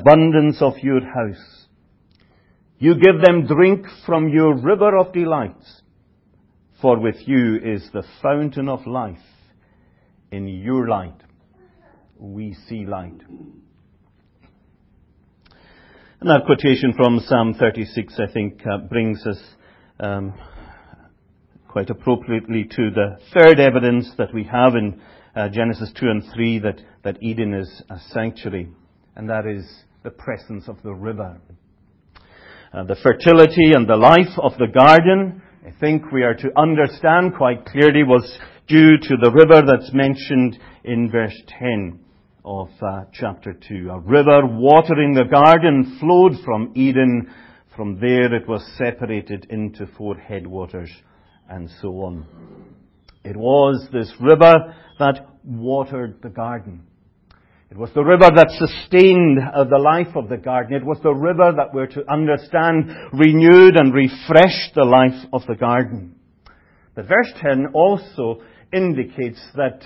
abundance of your house. You give them drink from your river of delights, for with you is the fountain of life. In your light we see light. And that quotation from Psalm 36, I think, brings us quite appropriately to the third evidence that we have in Genesis 2 and 3 that Eden is a sanctuary, and that is the presence of the river. The fertility and the life of the garden, I think we are to understand quite clearly, was due to the river that's mentioned in verse 10 of chapter 2. A river watering the garden flowed from Eden. From there it was separated into 4 headwaters, and so on. It was this river that watered the garden. It was the river that sustained the life of the garden. It was the river that we're to understand renewed and refreshed the life of the garden. But verse 10 also indicates that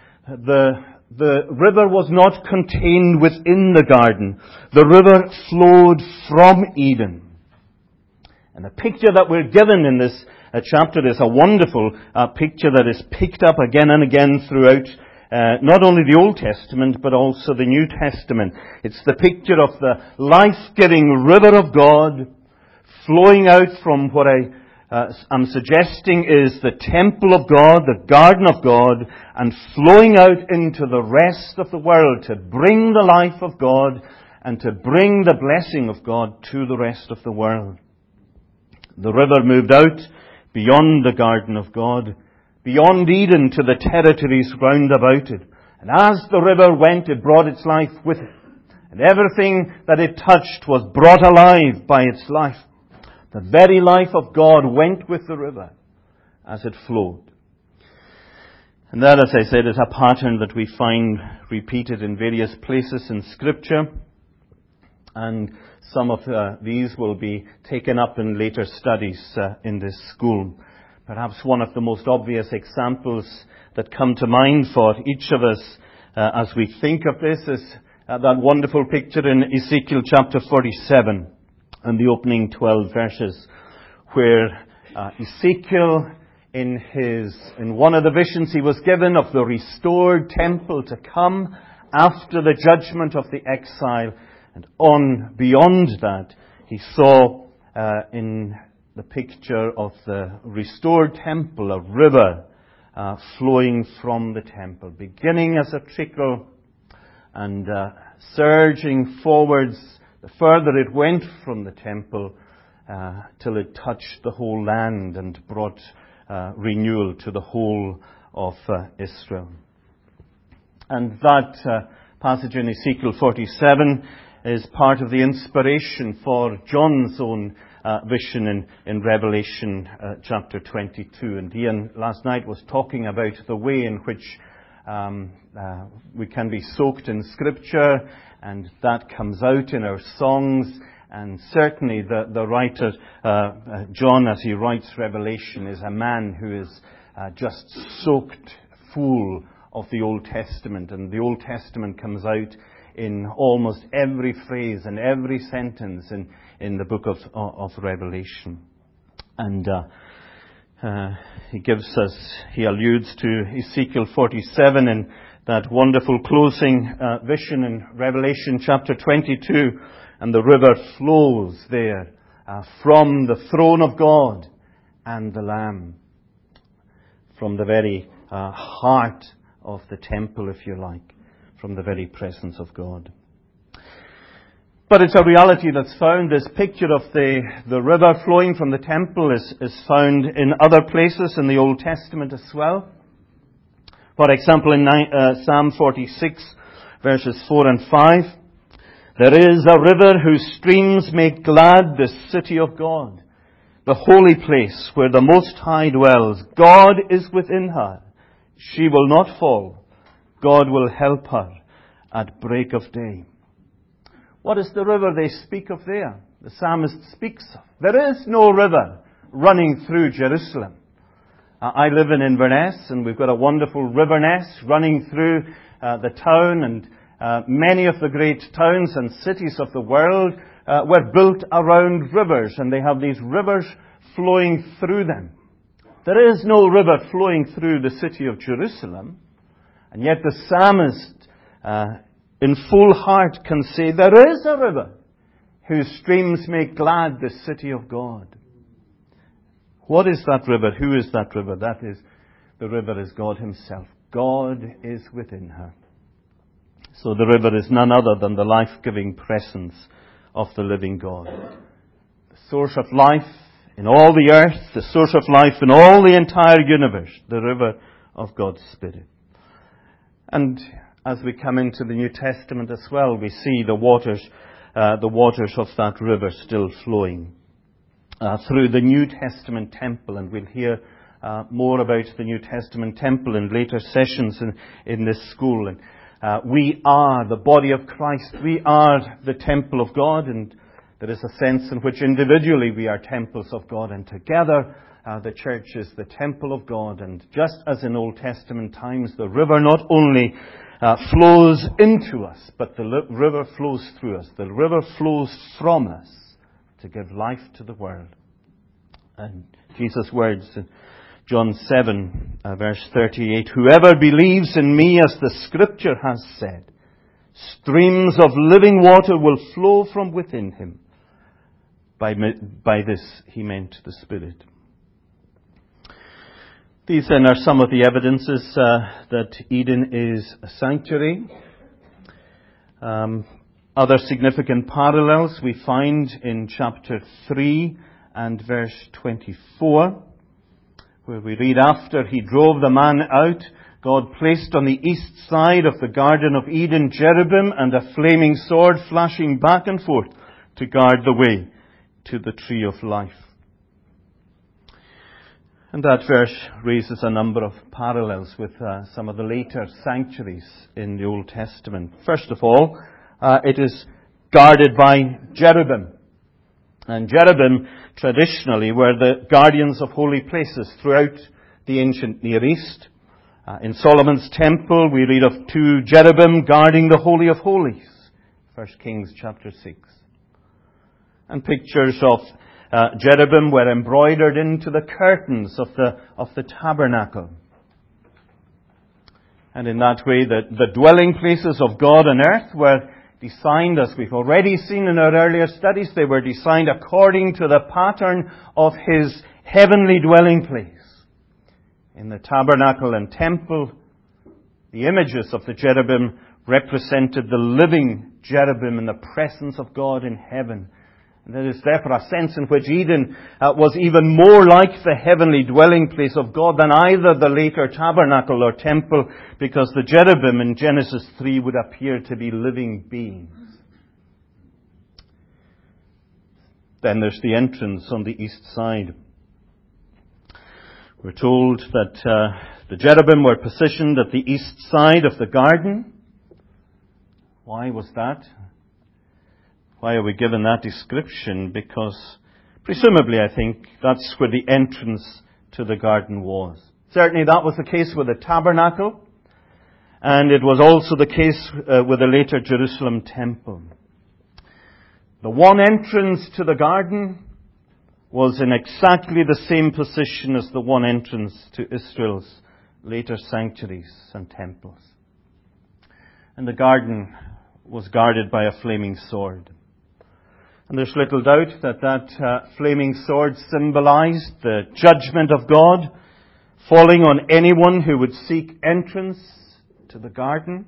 the river was not contained within the garden. The river flowed from Eden. And the picture that we're given in this chapter is a wonderful picture that is picked up again and again throughout not only the Old Testament but also the New Testament. It's the picture of the life-giving river of God flowing out from what I'm suggesting is the temple of God, the garden of God, and flowing out into the rest of the world to bring the life of God and to bring the blessing of God to the rest of the world. The river moved out beyond the garden of God, beyond Eden to the territories round about it. And as the river went, it brought its life with it. And everything that it touched was brought alive by its life. The very life of God went with the river as it flowed. And that, as I said, is a pattern that we find repeated in various places in Scripture. And some of these will be taken up in later studies in this school. Perhaps one of the most obvious examples that come to mind for each of us as we think of this is that wonderful picture in Ezekiel chapter 47 and the opening 12 verses, where Ezekiel, in one of the visions he was given of the restored temple to come after the judgment of the exile, and on beyond that, he saw in the picture of the restored temple a river flowing from the temple, beginning as a trickle and surging forwards. The further it went from the temple till it touched the whole land and brought renewal to the whole of Israel. And that passage in Ezekiel 47 is part of the inspiration for John's own vision in Revelation chapter 22. And Ian last night was talking about the way in which we can be soaked in Scripture, and that comes out in our songs. And certainly the writer, John, as he writes Revelation, is a man who is just soaked full of the Old Testament. And the Old Testament comes out in almost every phrase and every sentence in the book of Revelation. And he alludes to Ezekiel 47 in that wonderful closing vision in Revelation chapter 22. And the river flows there from the throne of God and the Lamb, from the very heart of the temple, if you like, from the very presence of God. But it's a reality that's found. This picture of the river flowing from the temple is found in other places in the Old Testament as well. For example, in Psalm 46, verses 4 and 5, there is a river whose streams make glad the city of God, the holy place where the Most High dwells. God is within her. She will not fall. God will help her at break of day. What is the river they speak of there? The psalmist speaks of. There is no river running through Jerusalem. I live in Inverness, and we've got a wonderful river Ness running through the town, and Many of the great towns and cities of the world were built around rivers, and they have these rivers flowing through them. There is no river flowing through the city of Jerusalem, and yet the psalmist, in full heart, can say, there is a river whose streams make glad the city of God. What is that river? Who is that river? The river is God Himself. God is within her. So the river is none other than the life-giving presence of the living God. The source of life in all the earth, the source of life in all the entire universe, the river of God's Spirit. And as we come into the New Testament as well, we see the waters of that river still flowing through the New Testament temple, and we'll hear more about the New Testament temple in later sessions in this school. And we are the body of Christ. We are the temple of God, and there is a sense in which individually we are temples of God, and together the church is the temple of God. And just as in Old Testament times, the river not only flows into us, but the river flows through us. The river flows from us to give life to the world. And Jesus' words in John 7, verse 38, whoever believes in me, as the Scripture has said, streams of living water will flow from within him. By this he meant the Spirit. These then are some of the evidences that Eden is a sanctuary. Other significant parallels we find in chapter 3 and verse 24, where we read, after he drove the man out, God placed on the east side of the Garden of Eden cherubim and a flaming sword flashing back and forth to guard the way to the tree of life. And that verse raises a number of parallels with some of the later sanctuaries in the Old Testament. First of all, it is guarded by cherubim. And cherubim traditionally were the guardians of holy places throughout the ancient Near East. In Solomon's temple, we read of 2 cherubim guarding the Holy of Holies. 1 Kings chapter 6. And pictures of cherubim were embroidered into the curtains of the tabernacle. And in that way, the dwelling places of God on earth were designed, as we've already seen in our earlier studies, they were designed according to the pattern of His heavenly dwelling place. In the tabernacle and temple, the images of the cherubim represented the living cherubim in the presence of God in heaven. And there is therefore a sense in which Eden was even more like the heavenly dwelling place of God than either the later tabernacle or temple, because the cherubim in Genesis 3 would appear to be living beings. Then there's the entrance on the east side. We're told that the cherubim were positioned at the east side of the garden. Why was that? Why are we given that description? Because presumably, I think, that's where the entrance to the garden was. Certainly that was the case with the tabernacle, and it was also the case with the later Jerusalem temple. The one entrance to the garden was in exactly the same position as the one entrance to Israel's later sanctuaries and temples. And the garden was guarded by a flaming sword. And there's little doubt that flaming sword symbolized the judgment of God falling on anyone who would seek entrance to the garden.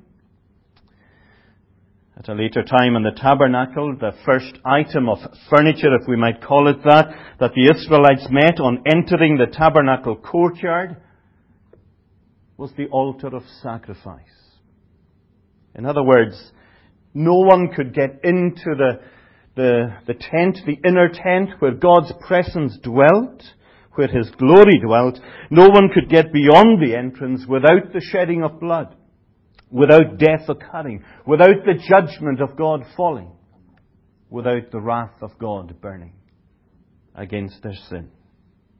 At a later time in the tabernacle, the first item of furniture, if we might call it that the Israelites met on entering the tabernacle courtyard was the altar of sacrifice. In other words, no one could get into the tent, the inner tent, where God's presence dwelt, where His glory dwelt. No one could get beyond the entrance without the shedding of blood, without death occurring, without the judgment of God falling, without the wrath of God burning against their sin.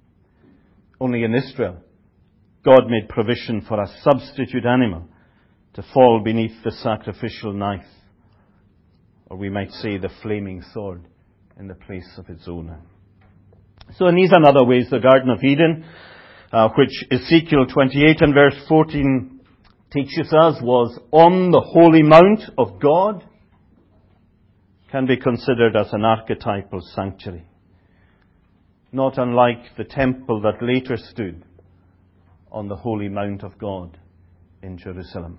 Only in Israel, God made provision for a substitute animal to fall beneath the sacrificial knife, or we might say the flaming sword, in the place of its owner. So in these and other ways, the Garden of Eden, which Ezekiel 28 and verse 14 teaches us was on the holy mount of God, can be considered as an archetypal sanctuary, not unlike the temple that later stood on the holy mount of God in Jerusalem.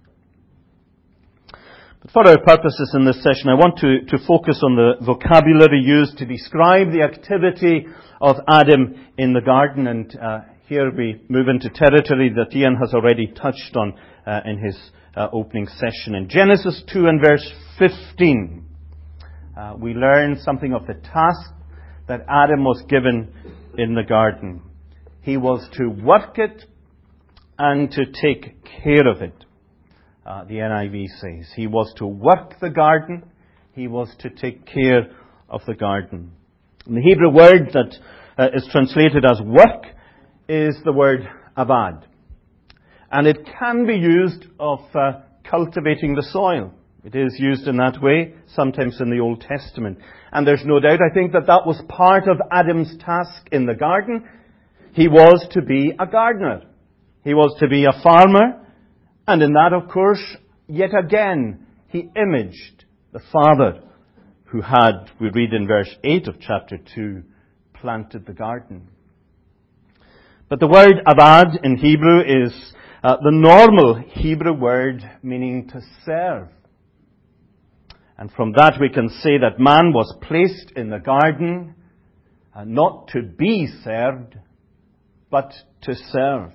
But for our purposes in this session, I want to focus on the vocabulary used to describe the activity of Adam in the garden. And here we move into territory that Ian has already touched on in his opening session. In Genesis 2 and verse 15, we learn something of the task that Adam was given in the garden. He was to work it and to take care of it. The NIV says he was to work the garden, he was to take care of the garden. And the Hebrew word that is translated as work is the word avad. And it can be used of cultivating the soil. It is used in that way, sometimes in the Old Testament. And there's no doubt, I think, that was part of Adam's task in the garden. He was to be a gardener. He was to be a farmer. And in that, of course, yet again, he imaged the Father who had, we read in verse 8 of chapter 2, planted the garden. But the word avad in Hebrew is the normal Hebrew word meaning to serve. And from that we can say that man was placed in the garden not to be served, but to serve.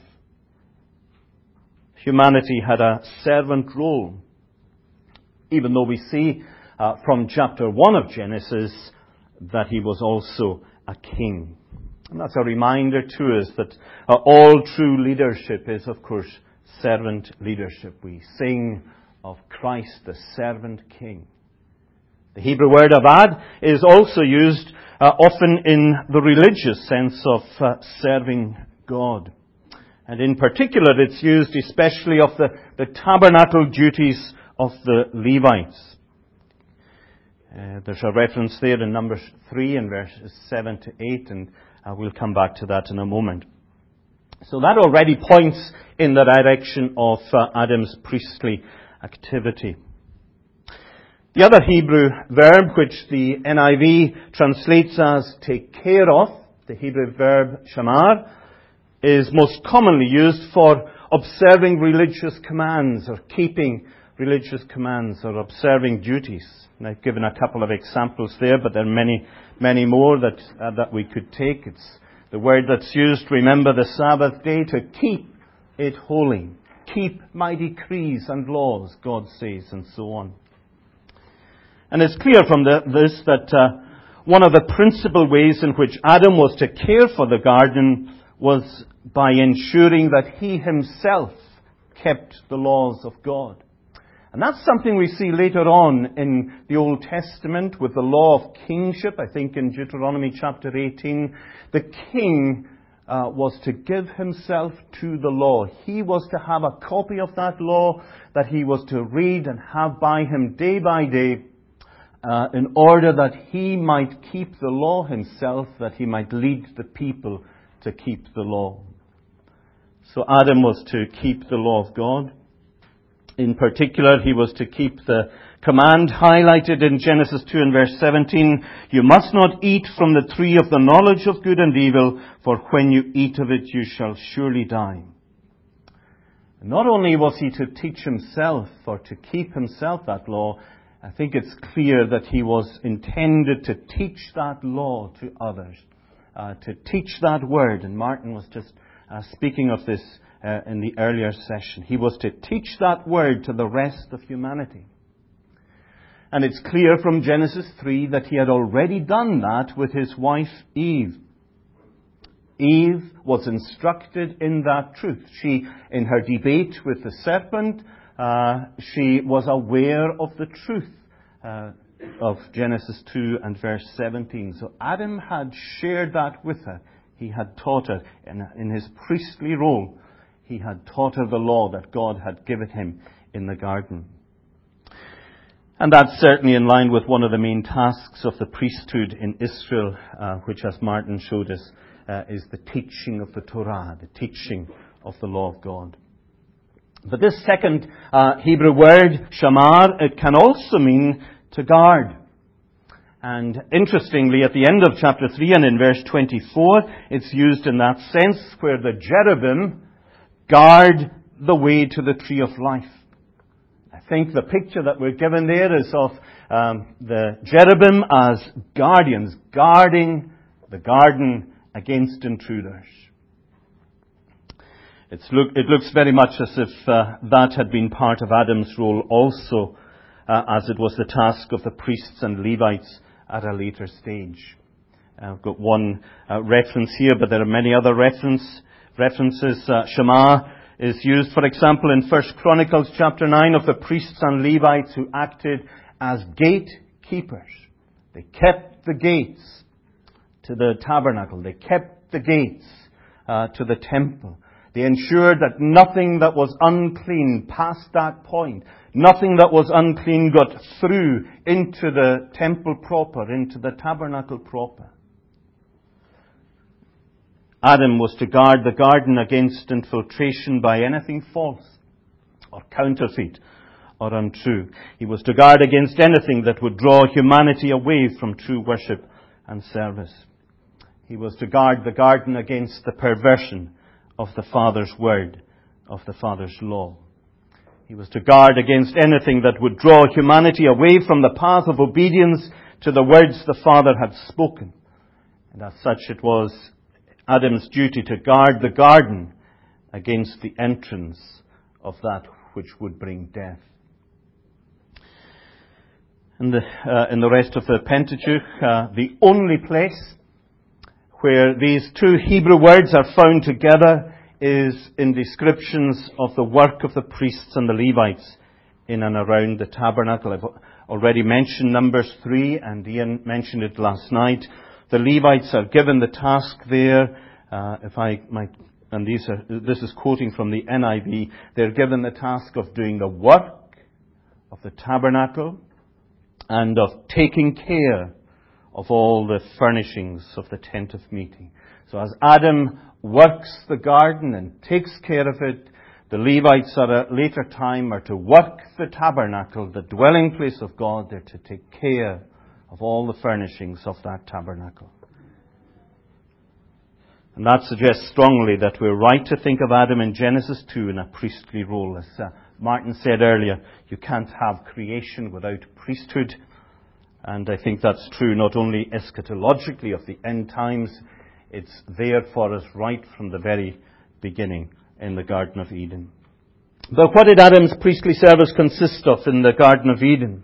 Humanity had a servant role, even though we see from chapter 1 of Genesis that he was also a king. And that's a reminder to us that all true leadership is, of course, servant leadership. We sing of Christ, the servant king. The Hebrew word avad is also used often in the religious sense of serving God. And in particular, it's used especially of the tabernacle duties of the Levites. There's a reference there in Numbers 3 and verses 7 to 8, and we'll come back to that in a moment. So that already points in the direction of Adam's priestly activity. The other Hebrew verb, which the NIV translates as take care of, the Hebrew verb shamar, is most commonly used for observing religious commands or keeping religious commands or observing duties. And I've given a couple of examples there, but there are many, many more that we could take. It's the word that's used, remember the Sabbath day, to keep it holy. Keep my decrees and laws, God says, and so on. And it's clear from this that one of the principal ways in which Adam was to care for the garden was by ensuring that he himself kept the laws of God. And that's something we see later on in the Old Testament with the law of kingship. I think in Deuteronomy chapter 18, the king was to give himself to the law. He was to have a copy of that law that he was to read and have by him day by day in order that he might keep the law himself, that he might lead the people to keep the law. So Adam was to keep the law of God. In particular, he was to keep the command highlighted in Genesis 2 and verse 17, you must not eat from the tree of the knowledge of good and evil, for when you eat of it you shall surely die. Not only was he to teach himself or to keep himself that law, I think it's clear that he was intended to teach that law to others, to teach that word. And Martin was just speaking of this in the earlier session. He was to teach that word to the rest of humanity. And it's clear from Genesis 3 that he had already done that with his wife Eve. Eve was instructed in that truth. She, in her debate with the serpent, she was aware of the truth of Genesis 2 and verse 17. So Adam had shared that with her. He had taught her in his priestly role. He had taught her the law that God had given him in the garden. And that's certainly in line with one of the main tasks of the priesthood in Israel, which, as Martin showed us, is the teaching of the Torah, the teaching of the law of God. But this second Hebrew word, shamar, it can also mean to guard. And interestingly, at the end of chapter 3 and in verse 24, it's used in that sense where the cherubim guard the way to the tree of life. I think the picture that we're given there is of the cherubim as guardians, guarding the garden against intruders. It looks very much as if that had been part of Adam's role also, as it was the task of the priests and Levites at a later stage. I've got one reference here, but there are many other references. Shema is used, for example, in 1 Chronicles chapter 9 of the priests and Levites who acted as gatekeepers. They kept the gates to the tabernacle. They kept the gates to the temple. They ensured that nothing that was unclean past that point, nothing that was unclean got through into the temple proper, into the tabernacle proper. Adam was to guard the garden against infiltration by anything false or counterfeit or untrue. He was to guard against anything that would draw humanity away from true worship and service. He was to guard the garden against the perversion of the Father's word, of the Father's law. He was to guard against anything that would draw humanity away from the path of obedience to the words the Father had spoken. And as such, it was Adam's duty to guard the garden against the entrance of that which would bring death. In the rest of the Pentateuch, the only place where these two Hebrew words are found together is in descriptions of the work of the priests and the Levites in and around the tabernacle. I've already mentioned Numbers 3, and Ian mentioned it last night. The Levites are given the task there, this is quoting from the NIV, they're given the task of doing the work of the tabernacle and of taking care of all the furnishings of the tent of meeting. So as Adam works the garden and takes care of it, the Levites at a later time are to work the tabernacle, the dwelling place of God. They're to take care of all the furnishings of that tabernacle. And that suggests strongly that we're right to think of Adam in Genesis 2 in a priestly role. As Martin said earlier, you can't have creation without priesthood. And I think that's true not only eschatologically of the end times, it's there for us right from the very beginning in the Garden of Eden. But what did Adam's priestly service consist of in the Garden of Eden?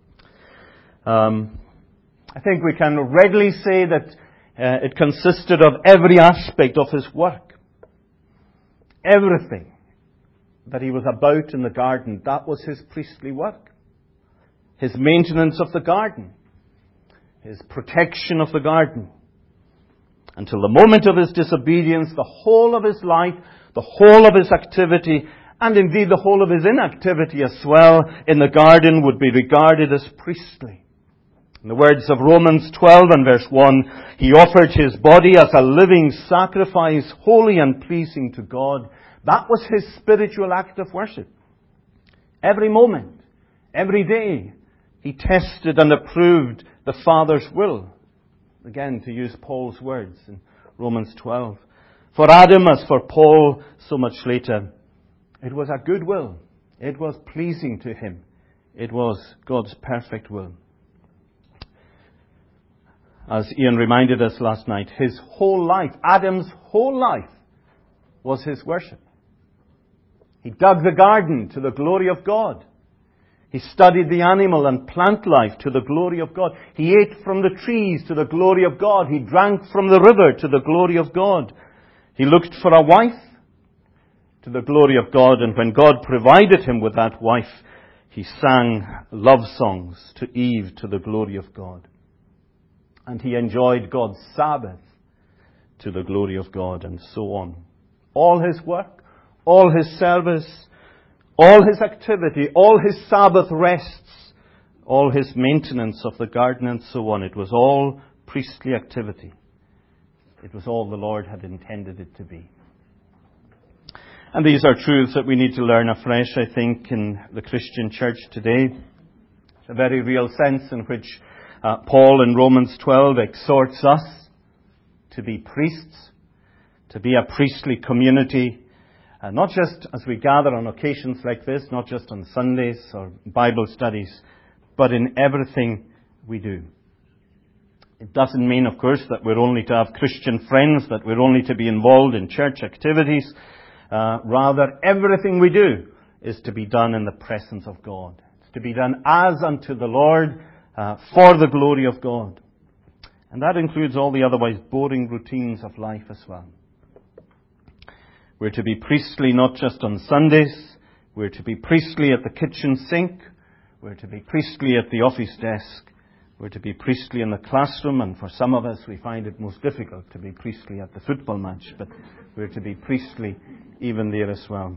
I think we can readily say that it consisted of every aspect of his work. Everything that he was about in the garden, that was his priestly work. His maintenance of the garden, his protection of the garden. Until the moment of his disobedience, the whole of his life, the whole of his activity, and indeed the whole of his inactivity as well in the garden would be regarded as priestly. In the words of Romans 12 and verse 1, he offered his body as a living sacrifice, holy and pleasing to God. That was his spiritual act of worship. Every moment, every day, he tested and approved the Father's will. Again, to use Paul's words in Romans 12. For Adam, as for Paul, so much later, it was a good will. It was pleasing to him. It was God's perfect will. As Ian reminded us last night, his whole life, Adam's whole life, was his worship. He dug the garden to the glory of God. He studied the animal and plant life to the glory of God. He ate from the trees to the glory of God. He drank from the river to the glory of God. He looked for a wife to the glory of God. And when God provided him with that wife, he sang love songs to Eve to the glory of God. And he enjoyed God's Sabbath to the glory of God, and so on. All his work, all his service, All his activity, all his Sabbath rests, all his maintenance of the garden and so on, it was all priestly activity. It was all the Lord had intended it to be. And these are truths that we need to learn afresh, I think, in the Christian church today. A very real sense in which Paul in Romans 12 exhorts us to be priests, to be a priestly community, not just as we gather on occasions like this, not just on Sundays or Bible studies, but in everything we do. It doesn't mean, of course, that we're only to have Christian friends, that we're only to be involved in church activities. Rather, everything we do is to be done in the presence of God. It's to be done as unto the Lord, for the glory of God. And that includes all the otherwise boring routines of life as well. We're to be priestly not just on Sundays. We're to be priestly at the kitchen sink. We're to be priestly at the office desk. We're to be priestly in the classroom, and for some of us we find it most difficult to be priestly at the football match, but we're to be priestly even there as well.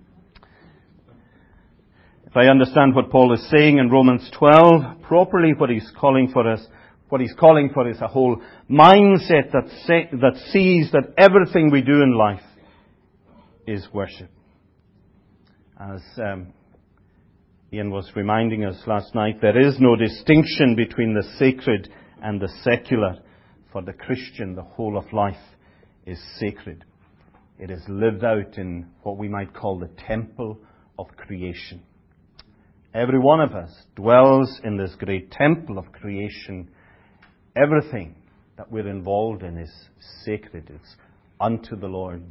If I understand what Paul is saying in Romans 12, properly what he's calling for is a whole mindset that sees that everything we do in life is worship. As Ian was reminding us last night, there is no distinction between the sacred and the secular. For the Christian, the whole of life is sacred. It is lived out in what we might call the temple of creation. Every one of us dwells in this great temple of creation. Everything that we're involved in is sacred. It's unto the Lord.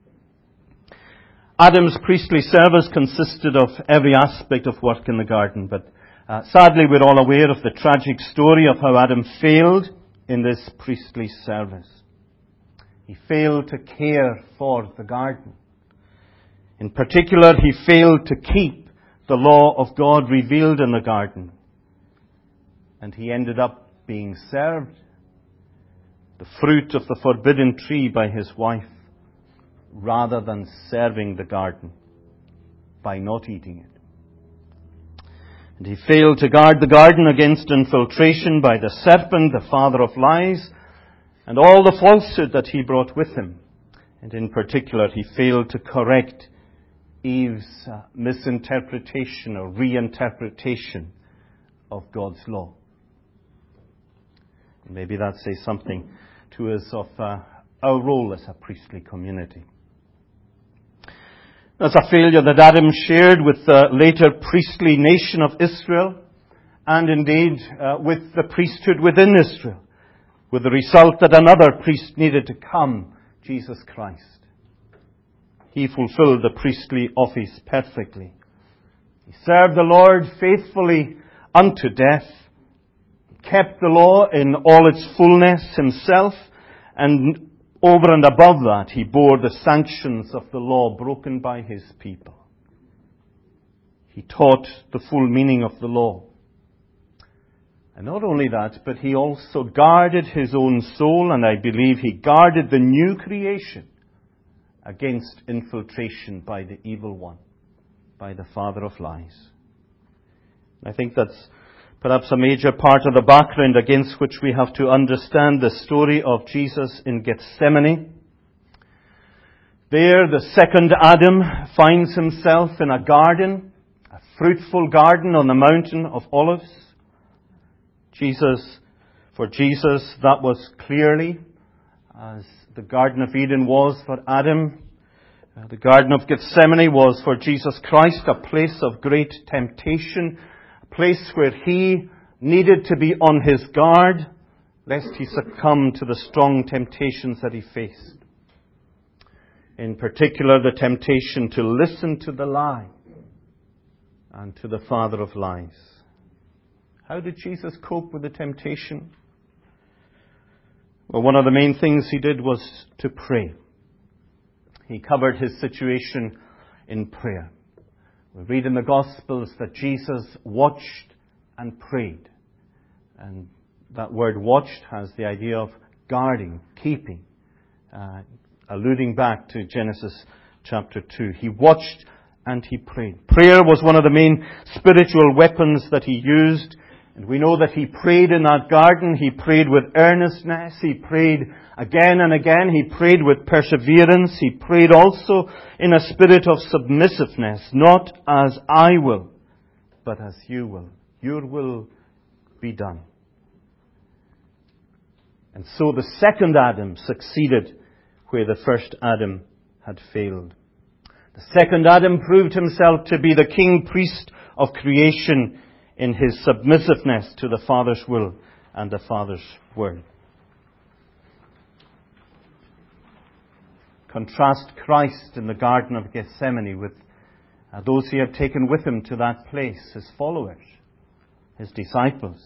Adam's priestly service consisted of every aspect of work in the garden, but sadly we're all aware of the tragic story of how Adam failed in this priestly service. He failed to care for the garden. In particular, he failed to keep the law of God revealed in the garden. And he ended up being served the fruit of the forbidden tree by his wife, rather than serving the garden by not eating it. And he failed to guard the garden against infiltration by the serpent, the father of lies, and all the falsehood that he brought with him. And in particular, he failed to correct Eve's misinterpretation or reinterpretation of God's law. Maybe that says something to us of our role as a priestly community. That's a failure that Adam shared with the later priestly nation of Israel, and indeed with the priesthood within Israel, with the result that another priest needed to come, Jesus Christ. He fulfilled the priestly office perfectly. He served the Lord faithfully unto death, kept the law in all its fullness himself, and over and above that, he bore the sanctions of the law broken by his people. He taught the full meaning of the law. And not only that, but he also guarded his own soul, and I believe he guarded the new creation against infiltration by the evil one, by the father of lies. I think that's perhaps a major part of the background against which we have to understand the story of Jesus in Gethsemane. There, the second Adam finds himself in a garden, a fruitful garden on the mountain of Olives. For Jesus, that was clearly, as the Garden of Eden was for Adam, the Garden of Gethsemane was for Jesus Christ a place of great temptation, a place where he needed to be on his guard, lest he succumb to the strong temptations that he faced. In particular, the temptation to listen to the lie and to the father of lies. How did Jesus cope with the temptation? Well, one of the main things he did was to pray. He covered his situation in prayer. We read in the Gospels that Jesus watched and prayed. And that word watched has the idea of guarding, keeping, alluding back to Genesis chapter 2. He watched and he prayed. Prayer was one of the main spiritual weapons that he used. And we know that he prayed in that garden. He prayed with earnestness. He prayed again and again. He prayed with perseverance. He prayed also in a spirit of submissiveness. Not as I will, but as you will. Your will be done. And so the second Adam succeeded where the first Adam had failed. The second Adam proved himself to be the king priest of creation in his submissiveness to the Father's will and the Father's word. Contrast Christ in the Garden of Gethsemane with those he had taken with him to that place, his followers, his disciples.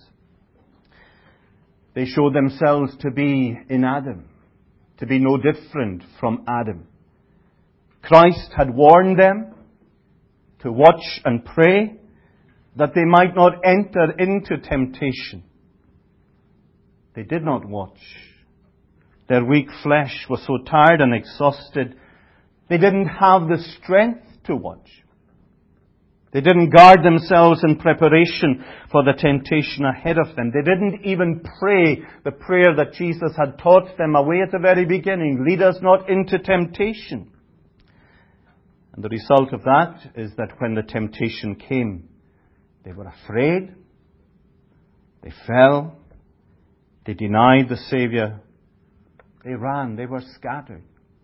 They showed themselves to be in Adam, to be no different from Adam. Christ had warned them to watch and pray, that they might not enter into temptation. They did not watch. Their weak flesh was so tired and exhausted, they didn't have the strength to watch. They didn't guard themselves in preparation for the temptation ahead of them. They didn't even pray the prayer that Jesus had taught them away at the very beginning. Lead us not into temptation. And the result of that is that when the temptation came, they were afraid, they fell, they denied the Savior, they ran, they were scattered.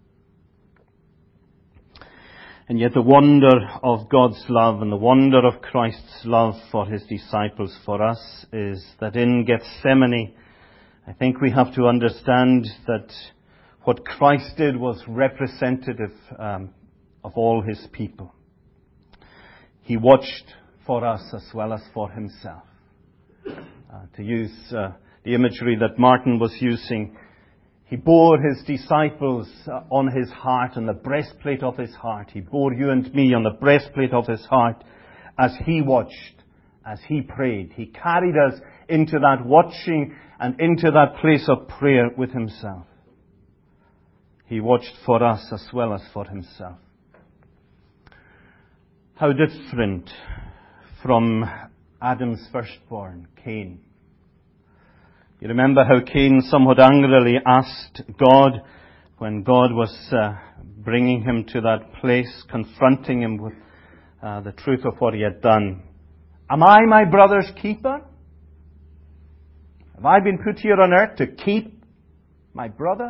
And yet the wonder of God's love and the wonder of Christ's love for his disciples, for us, is that in Gethsemane, I think we have to understand that what Christ did was representative of all his people. He watched for us as well as for himself. To use the imagery that Martin was using, he bore his disciples on his heart, on the breastplate of his heart. He bore you and me on the breastplate of his heart as he watched, as he prayed. He carried us into that watching and into that place of prayer with himself. He watched for us as well as for himself. How different from Adam's firstborn, Cain. You remember how Cain somewhat angrily asked God when God was bringing him to that place, confronting him with the truth of what he had done. Am I my brother's keeper? Have I been put here on earth to keep my brother?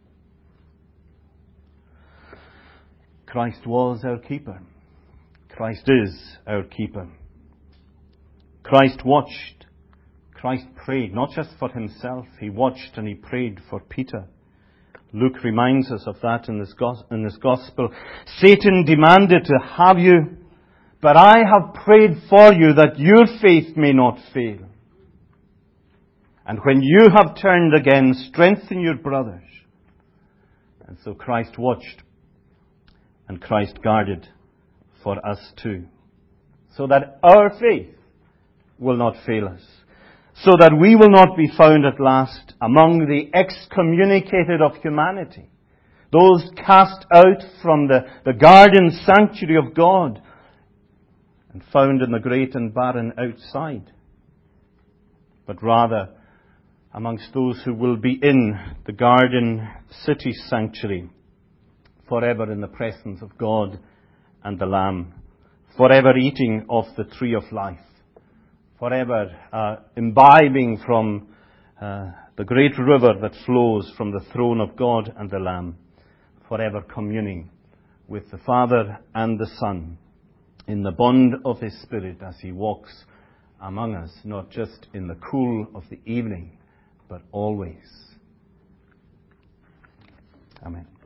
Christ was our keeper. Christ is our keeper. Christ watched. Christ prayed, not just for himself. He watched and he prayed for Peter. Luke reminds us of that in this gospel. Satan demanded to have you, but I have prayed for you that your faith may not fail. And when you have turned again, strengthen your brothers. And so Christ watched and Christ guarded for us too, so that our faith will not fail us, so that we will not be found at last among the excommunicated of humanity, those cast out from the garden sanctuary of God and found in the great and barren outside, but rather amongst those who will be in the garden city sanctuary, forever in the presence of God and the Lamb, forever eating of the tree of life, forever imbibing from the great river that flows from the throne of God and the Lamb, forever communing with the Father and the Son in the bond of His Spirit as He walks among us, not just in the cool of the evening, but always. Amen.